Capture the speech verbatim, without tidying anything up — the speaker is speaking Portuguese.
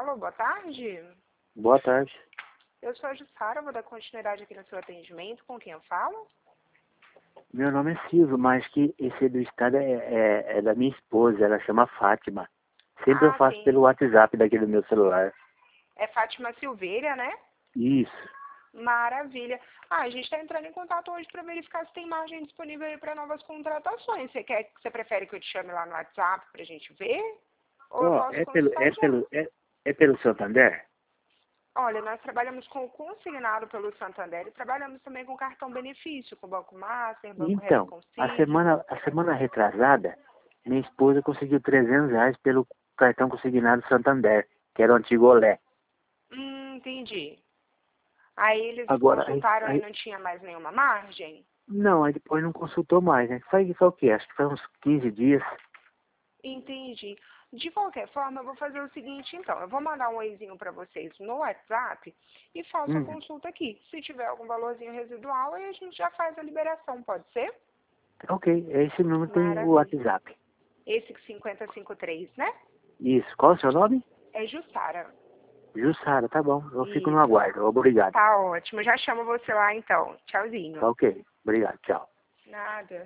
Alô, boa tarde. Boa tarde. Eu sou a Jussara, vou dar continuidade aqui no seu atendimento. Com quem eu falo? Meu nome é Silvio, mas que esse do estado é, é, é da minha esposa, ela chama Fátima. Sempre Ah, eu faço sim. pelo WhatsApp daqui do meu celular. É Fátima Silveira, né? Isso. Maravilha. Ah, a gente está entrando em contato hoje para verificar se tem margem disponível aí para novas contratações. Você quer, você prefere que eu te chame lá no WhatsApp para a gente ver? Ou eu Ó, posso é pelo, consultar é já? pelo, é, é pelo Santander? Olha, nós trabalhamos com o consignado pelo Santander e trabalhamos também com cartão benefício, com Banco Master, Banco Então, a Responsive. semana, a semana retrasada, minha esposa conseguiu trezentos reais pelo cartão consignado Santander, que era o antigo Olé. Hum, entendi. Aí eles Agora, aí, consultaram e aí- não tinha mais nenhuma margem? não, aí depois não consultou mais, né? Faz, faz o quê? Acho que faz uns quinze dias. Entendi. De qualquer forma, eu vou fazer o seguinte, então. Eu vou mandar um oizinho para vocês no WhatsApp e faço a Hum, consulta aqui. Se tiver algum valorzinho residual, aí a gente já faz a liberação, pode ser? ok, esse número tem o Maravilha. WhatsApp. Esse cinquenta e cinquenta e três, né? Isso. Qual é o seu nome? É Jussara. Jussara, tá bom. Eu fico no Isso. aguardo. Obrigado. Tá ótimo. Já chamo você lá, então. Tá Tchauzinho. ok. Obrigado. Tchau. Nada.